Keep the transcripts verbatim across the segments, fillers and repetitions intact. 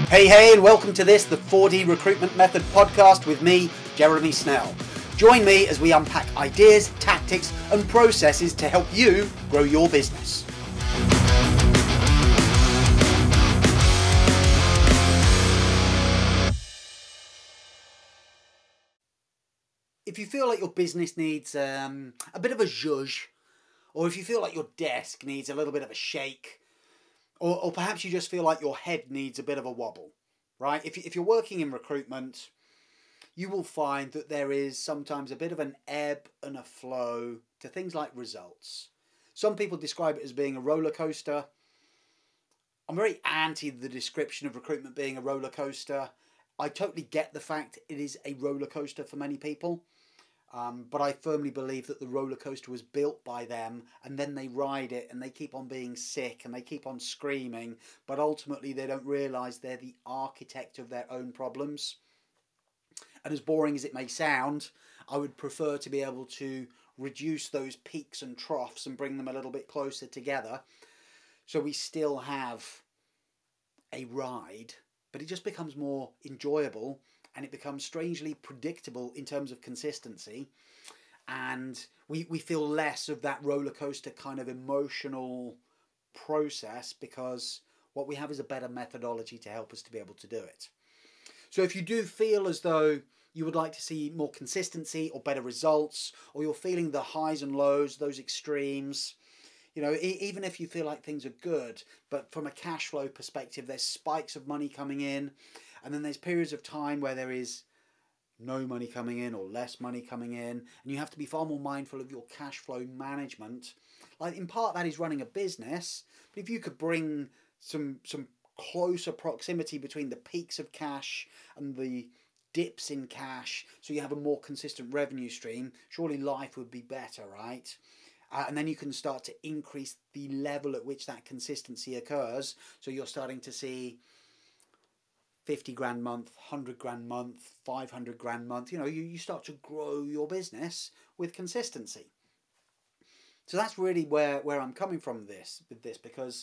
Hey, hey, and welcome to this, the four D Recruitment Method podcast with me, Jeremy Snell. Join me as we unpack ideas, tactics, and processes to help you grow your business. If you feel like your business needs um, a bit of a zhuzh, or if you feel like your desk needs a little bit of a shake, or, or perhaps you just feel like your head needs a bit of a wobble, right? If, if you're working in recruitment, you will find that there is sometimes a bit of an ebb and a flow to things like results. Some people describe it as being a roller coaster. I'm very anti the description of recruitment being a roller coaster. I totally get the fact it is a roller coaster for many people. Um, but I firmly believe that the roller coaster was built by them, and then they ride it and they keep on being sick and they keep on screaming, but ultimately they don't realise they're the architect of their own problems. And as boring as it may sound, I would prefer to be able to reduce those peaks and troughs and bring them a little bit closer together, so we still have a ride, but it just becomes more enjoyable. And it becomes strangely predictable in terms of consistency. And we, we feel less of that roller coaster kind of emotional process, because what we have is a better methodology to help us to be able to do it. So if you do feel as though you would like to see more consistency or better results, or you're feeling the highs and lows, those extremes, you know, e- even if you feel like things are good, but from a cash flow perspective, there's spikes of money coming in, and then there's periods of time where there is no money coming in or less money coming in, and you have to be far more mindful of your cash flow management. Like, in part, that is running a business, but if you could bring some some closer proximity between the peaks of cash and the dips in cash, so you have a more consistent revenue stream, surely life would be better, right? Uh, and then you can start to increase the level at which that consistency occurs. So you're starting to see fifty grand month, one hundred grand month, five hundred grand month. You know, you, you start to grow your business with consistency. So that's really where, where I'm coming from this with this, because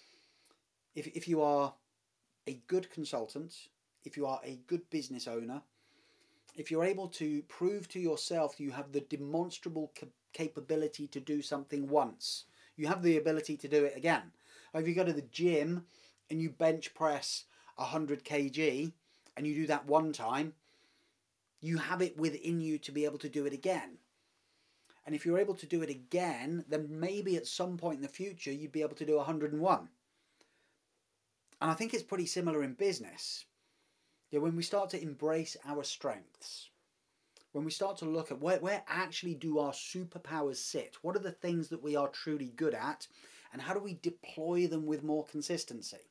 if if you are a good consultant, if you are a good business owner, if you're able to prove to yourself you have the demonstrable cap- capability to do something once, you have the ability to do it again. Or if you go to the gym and you bench press one hundred kilograms and you do that one time, you have it within you to be able to do it again. And if you're able to do it again, then maybe at some point in the future you'd be able to do one hundred and one. And I think it's pretty similar in business. Yeah, when we start to embrace our strengths, when we start to look at where, where actually do our superpowers sit, what are the things that we are truly good at, and how do we deploy them with more consistency?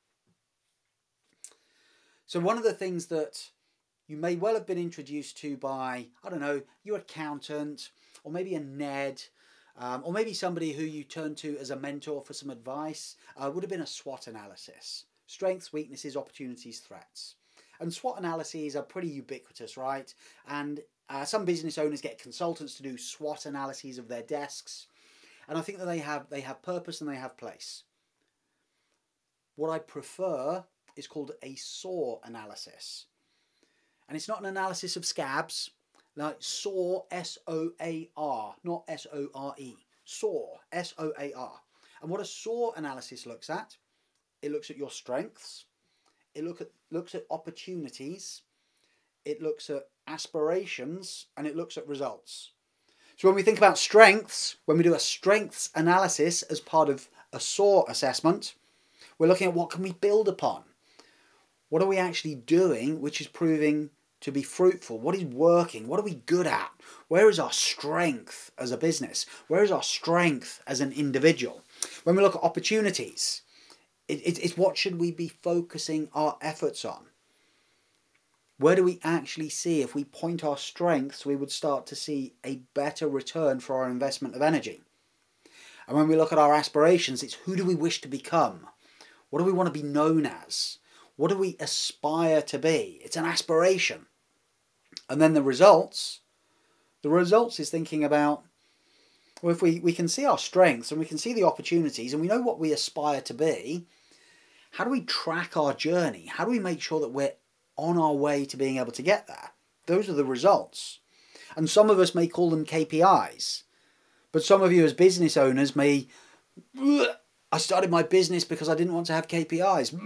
So one of the things that you may well have been introduced to by, I don't know, your accountant, or maybe a Ned, um, or maybe somebody who you turn to as a mentor for some advice, uh, would have been a SWOT analysis. Strengths, weaknesses, opportunities, threats. And SWOT analyses are pretty ubiquitous, right? And uh, some business owners get consultants to do SWOT analyses of their desks. And I think that they have they have purpose and they have place. What I prefer is called a SOAR analysis. And it's not an analysis of scabs, like SOAR, S O A R, not S O R E. SOAR, S O A R. And what a SOAR analysis looks at, it looks at your strengths, it look at, looks at opportunities, it looks at aspirations, and it looks at results. So when we think about strengths, when we do a strengths analysis as part of a SOAR assessment, we're looking at what can we build upon. What are we actually doing which is proving to be fruitful? What is working? What are we good at? Where is our strength as a business? Where is our strength as an individual? When we look at opportunities, it, it, it's what should we be focusing our efforts on? Where do we actually see, if we point our strengths, we would start to see a better return for our investment of energy? And when we look at our aspirations, it's who do we wish to become? What do we want to be known as? What do we aspire to be? It's an aspiration. And then the results, the results is thinking about, well, if we, we can see our strengths and we can see the opportunities and we know what we aspire to be, How do we track our journey? How do we make sure that we're on our way to being able to get there? Those are the results. And some of us may call them K P Is. But some of you as business owners may, I started my business because I didn't want to have K P Is.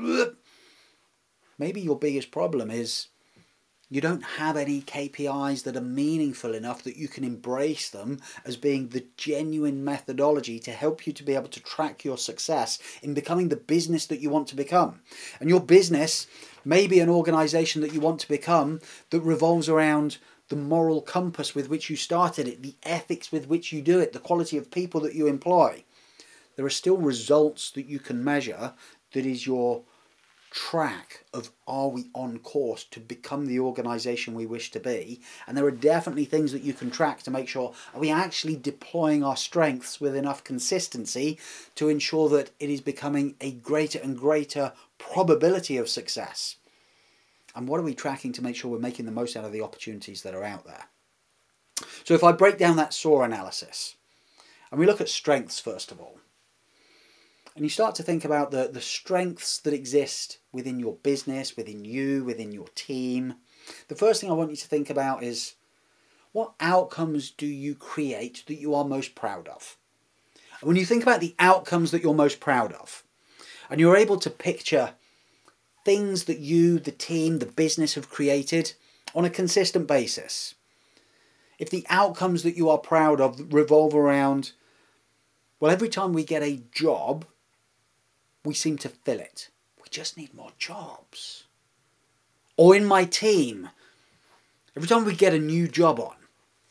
Maybe your biggest problem is you don't have any K P Is that are meaningful enough that you can embrace them as being the genuine methodology to help you to be able to track your success in becoming the business that you want to become. And your business may be an organization that you want to become that revolves around the moral compass with which you started it, the ethics with which you do it, the quality of people that you employ. There are still results that you can measure that is your track of, are we on course to become the organization we wish to be? And there are definitely things that you can track to make sure, are we actually deploying our strengths with enough consistency to ensure that it is becoming a greater and greater probability of success? And what are we tracking to make sure we're making the most out of the opportunities that are out there? So if I break down that S A W analysis, and we look at strengths first of all, and you start to think about the, the strengths that exist within your business, within you, within your team, the first thing I want you to think about is, what outcomes do you create that you are most proud of? And when you think about the outcomes that you're most proud of, and you're able to picture things that you, the team, the business have created on a consistent basis, if the outcomes that you are proud of revolve around, well, every time we get a job, we seem to fill it. We just need more jobs. Or in my team, every time we get a new job on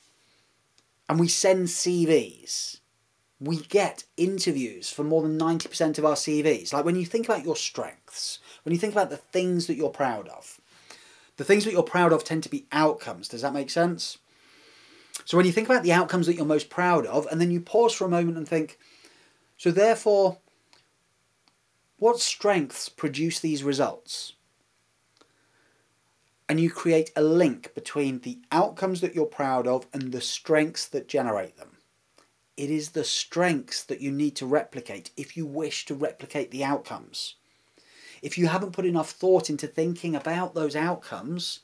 and we send C Vs, we get interviews for more than ninety percent of our C Vs. Like when you think about your strengths, when you think about the things that you're proud of, the things that you're proud of tend to be outcomes. Does that make sense? So when you think about the outcomes that you're most proud of, and then you pause for a moment and think, so therefore, what strengths produce these results? And you create a link between the outcomes that you're proud of and the strengths that generate them. It is the strengths that you need to replicate if you wish to replicate the outcomes. If you haven't put enough thought into thinking about those outcomes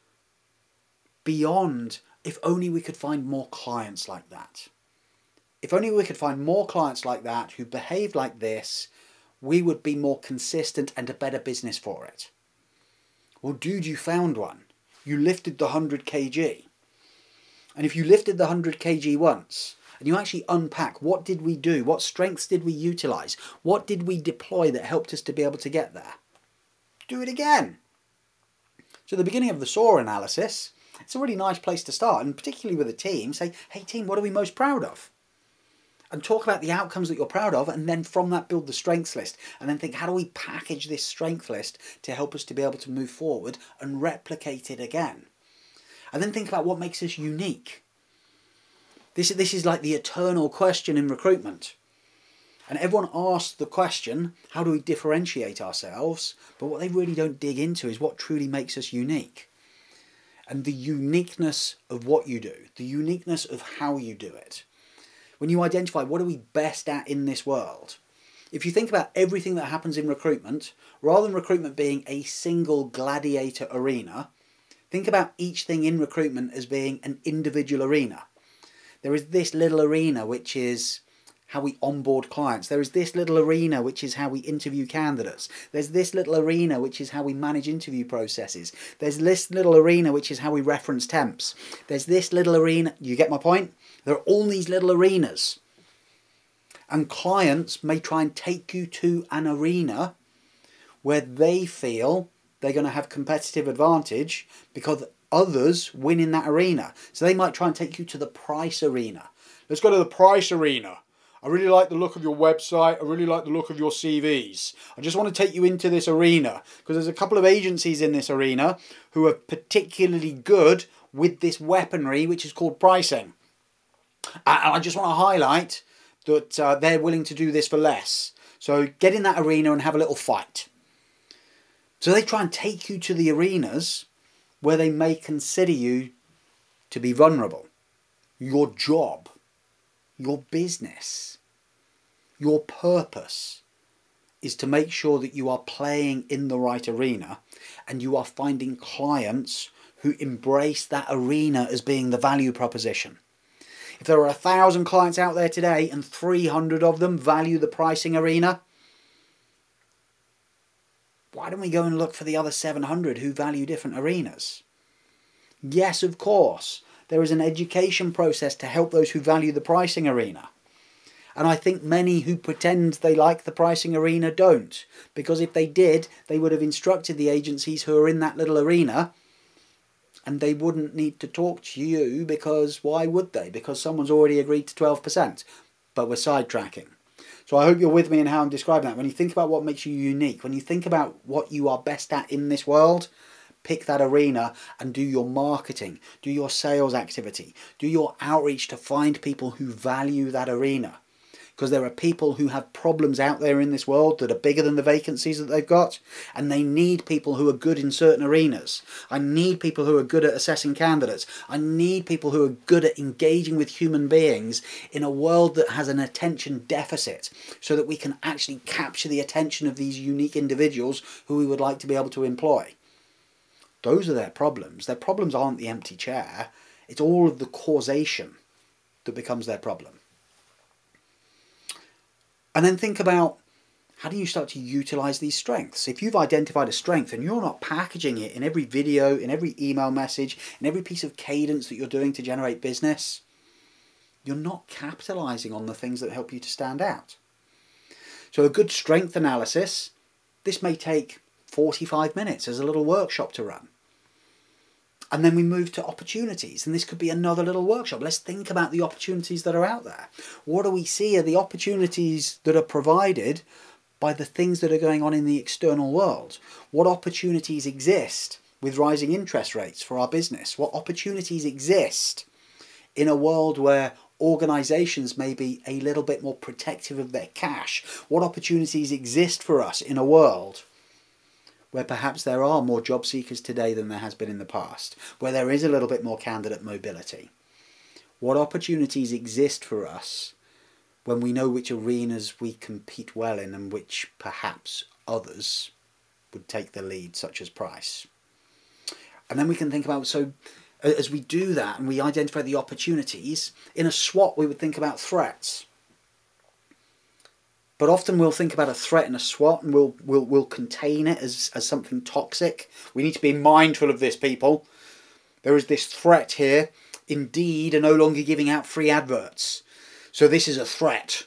beyond, if only we could find more clients like that. If only we could find more clients like that who behave like this, we would be more consistent and a better business for it. Well, dude, you found one. You lifted the one hundred kilograms. And if you lifted the one hundred kilograms once, and you actually unpack, what did we do? What strengths did we utilize? What did we deploy that helped us to be able to get there? Do it again. So at the beginning of the S A W analysis, it's a really nice place to start, and particularly with a team, say, hey team, what are we most proud of? And talk about the outcomes that you're proud of, and then from that build the strengths list, and then think, how do we package this strength list to help us to be able to move forward and replicate it again? And then think about what makes us unique. This, this is like the eternal question in recruitment. And everyone asks the question, how do we differentiate ourselves? But what they really don't dig into is what truly makes us unique. And the uniqueness of what you do, the uniqueness of how you do it. When you identify what are we best at in this world, if you think about everything that happens in recruitment, rather than recruitment being a single gladiator arena, think about each thing in recruitment as being an individual arena. There is this little arena which is how we onboard clients. There is this little arena which is how we interview candidates. There's this little arena which is how we manage interview processes. There's this little arena which is how we reference temps. There's this little arena, you get my point? There are all these little arenas. And clients may try and take you to an arena where they feel they're going to have competitive advantage because others win in that arena. So they might try and take you to the price arena. Let's go to the price arena. I really like the look of your website. I really like the look of your C Vs. I just want to take you into this arena because there's a couple of agencies in this arena who are particularly good with this weaponry, which is called pricing. And I just want to highlight that uh, they're willing to do this for less. So get in that arena and have a little fight. So they try and take you to the arenas where they may consider you to be vulnerable. Your job, your business, your purpose is to make sure that you are playing in the right arena and you are finding clients who embrace that arena as being the value proposition. If there are a thousand clients out there today and three hundred of them value the pricing arena, why don't we go and look for the other seven hundred who value different arenas? Yes, of course, there is an education process to help those who value the pricing arena. And I think many who pretend they like the pricing arena don't. Because if they did, they would have instructed the agencies who are in that little arena, and they wouldn't need to talk to you, because why would they? Because someone's already agreed to twelve percent. But we're sidetracking. So I hope you're with me in how I'm describing that. When you think about what makes you unique, when you think about what you are best at in this world, pick that arena and do your marketing, do your sales activity, do your outreach to find people who value that arena. Because there are people who have problems out there in this world that are bigger than the vacancies that they've got, and they need people who are good in certain arenas. I need people who are good at assessing candidates. I need people who are good at engaging with human beings in a world that has an attention deficit, so that we can actually capture the attention of these unique individuals who we would like to be able to employ. Those are their problems. Their problems aren't the empty chair. It's all of the causation that becomes their problem. And then think about, how do you start to utilize these strengths? If you've identified a strength and you're not packaging it in every video, in every email message, in every piece of cadence that you're doing to generate business, you're not capitalizing on the things that help you to stand out. So a good strength analysis, this may take forty-five minutes as a little workshop to run. And then we move to opportunities, and this could be another little workshop. Let's think about the opportunities that are out there. What do we see are the opportunities that are provided by the things that are going on in the external world? What opportunities exist with rising interest rates for our business? What opportunities exist in a world where organizations may be a little bit more protective of their cash? What opportunities exist for us in a world where perhaps there are more job seekers today than there has been in the past, where there is a little bit more candidate mobility? What opportunities exist for us when we know which arenas we compete well in and which perhaps others would take the lead, such as price? And then we can think about, so as we do that and we identify the opportunities, in a SWOT we would think about threats. But often we'll think about a threat in a SWOT and we'll, we'll, we'll contain it as, as something toxic. We need to be mindful of this, people. There is this threat here. Indeed are no longer giving out free adverts. So this is a threat.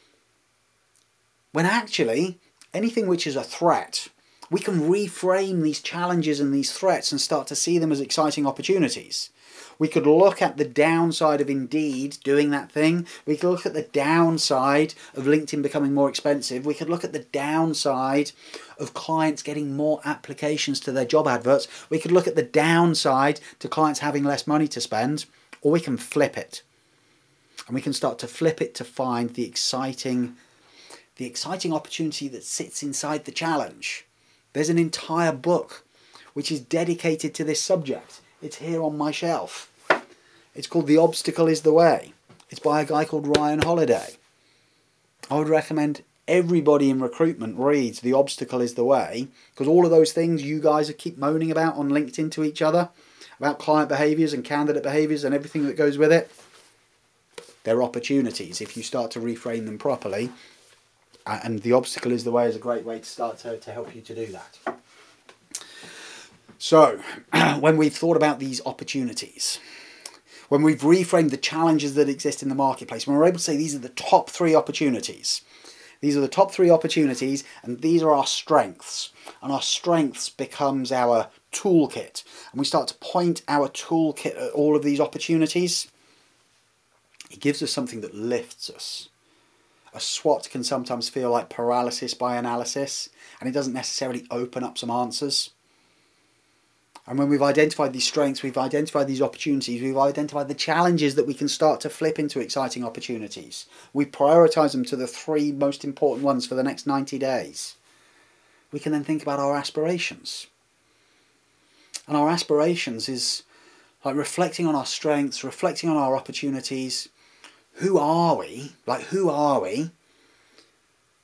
When actually, anything which is a threat, we can reframe these challenges and these threats and start to see them as exciting opportunities. We could look at the downside of Indeed doing that thing. We could look at the downside of LinkedIn becoming more expensive. We could look at the downside of clients getting more applications to their job adverts. We could look at the downside to clients having less money to spend. Or we can flip it. And we can start to flip it to find the exciting, the exciting opportunity that sits inside the challenge. There's an entire book which is dedicated to this subject. It's here on my shelf. It's called The Obstacle is the Way. It's by a guy called Ryan Holiday. I would recommend everybody in recruitment reads The Obstacle is the Way, because all of those things you guys keep moaning about on LinkedIn to each other, about client behaviours and candidate behaviours and everything that goes with it, they're opportunities if you start to reframe them properly. And The Obstacle is the Way is a great way to start to, to help you to do that. So, when we've thought about these opportunities, when we've reframed the challenges that exist in the marketplace, when we're able to say these are the top three opportunities, these are the top three opportunities, and these are our strengths, and our strengths becomes our toolkit, and we start to point our toolkit at all of these opportunities, it gives us something that lifts us. A SWOT can sometimes feel like paralysis by analysis, and it doesn't necessarily open up some answers. And when we've identified these strengths, we've identified these opportunities, we've identified the challenges that we can start to flip into exciting opportunities. We prioritise them to the three most important ones for the next ninety days. We can then think about our aspirations. And our aspirations is like reflecting on our strengths, reflecting on our opportunities. Who are we? Like, who are we?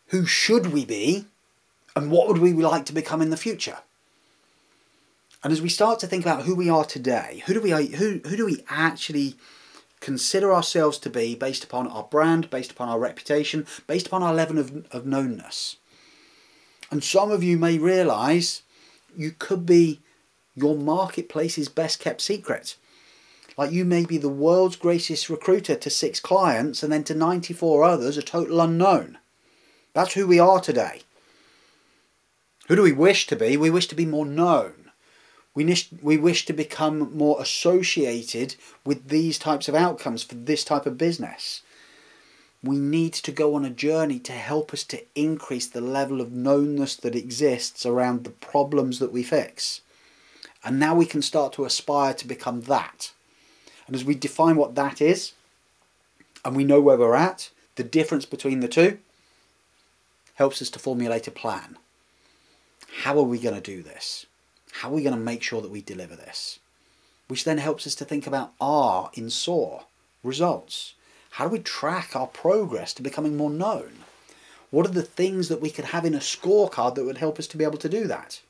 Who should we be? And what would we like to become in the future? And as we start to think about who we are today, who do we who, who do we actually consider ourselves to be based upon our brand, based upon our reputation, based upon our level of, of knownness? And some of you may realise you could be your marketplace's best kept secret. Like you may be the world's greatest recruiter to six clients and then to ninety-four others a total unknown. That's who we are today. Who do we wish to be? We wish to be more known. We wish, we wish to become more associated with these types of outcomes for this type of business. We need to go on a journey to help us to increase the level of knownness that exists around the problems that we fix. And now we can start to aspire to become that. And as we define what that is, and we know where we're at, the difference between the two helps us to formulate a plan. How are we going to do this? How are we going to make sure that we deliver this? Which then helps us to think about R in S O A R, results. How do we track our progress to becoming more known? What are the things that we could have in a scorecard that would help us to be able to do that?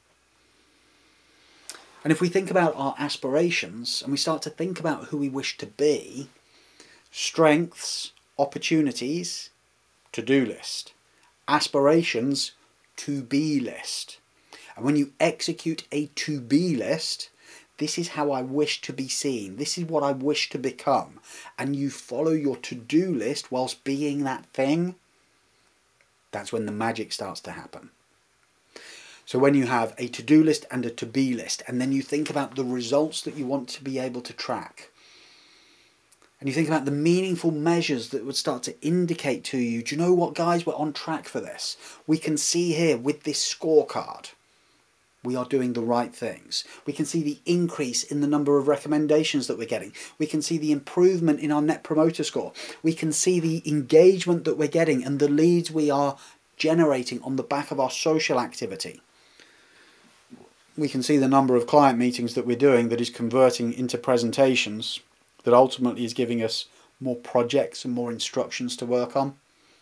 And if we think about our aspirations and we start to think about who we wish to be, strengths, opportunities, to-do list, aspirations, to-be list. And when you execute a to-be list, this is how I wish to be seen. This is what I wish to become. And you follow your to-do list whilst being that thing, that's when the magic starts to happen. So when you have a to-do list and a to-be list, and then you think about the results that you want to be able to track, and you think about the meaningful measures that would start to indicate to you, do you know what, guys, we're on track for this. We can see here with this scorecard, we are doing the right things. We can see the increase in the number of recommendations that we're getting. We can see the improvement in our Net Promoter Score. We can see the engagement that we're getting and the leads we are generating on the back of our social activity. We can see the number of client meetings that we're doing that is converting into presentations that ultimately is giving us more projects and more instructions to work on.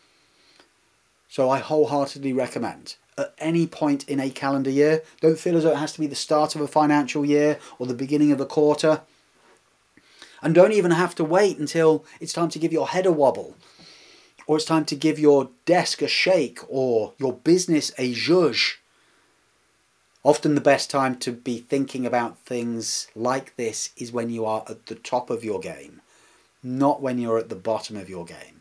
So I wholeheartedly recommend, at any point in a calendar year, don't feel as though it has to be the start of a financial year or the beginning of a quarter. And don't even have to wait until it's time to give your head a wobble, or it's time to give your desk a shake, or your business a zhuzh. Often the best time to be thinking about things like this is when you are at the top of your game, not when you're at the bottom of your game.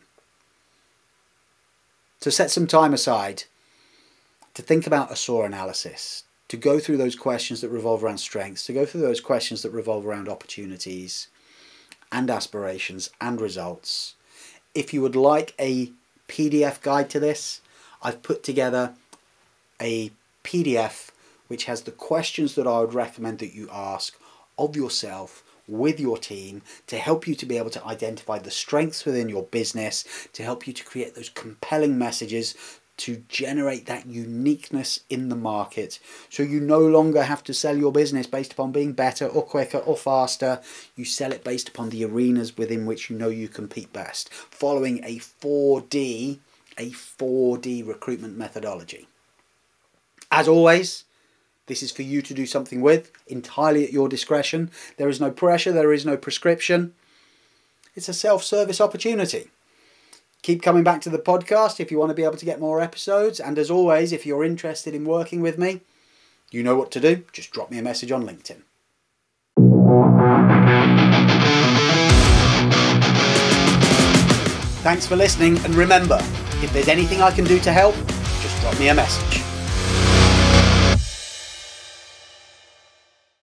So set some time aside to think about a S O A R analysis, to go through those questions that revolve around strengths, to go through those questions that revolve around opportunities and aspirations and results. If you would like a P D F guide to this, I've put together a P D F which has the questions that I would recommend that you ask of yourself with your team to help you to be able to identify the strengths within your business, to help you to create those compelling messages, to generate that uniqueness in the market, so you no longer have to sell your business based upon being better or quicker or faster. You sell it based upon the arenas within which you know you compete best, following a four D, a four D recruitment methodology. As always, this is for you to do something with, entirely at your discretion. There is no pressure, there is no prescription. It's a self-service opportunity. Keep coming back to the podcast if you want to be able to get more episodes. And as always, if you're interested in working with me, you know what to do. Just drop me a message on LinkedIn. Thanks for listening. And remember, if there's anything I can do to help, just drop me a message.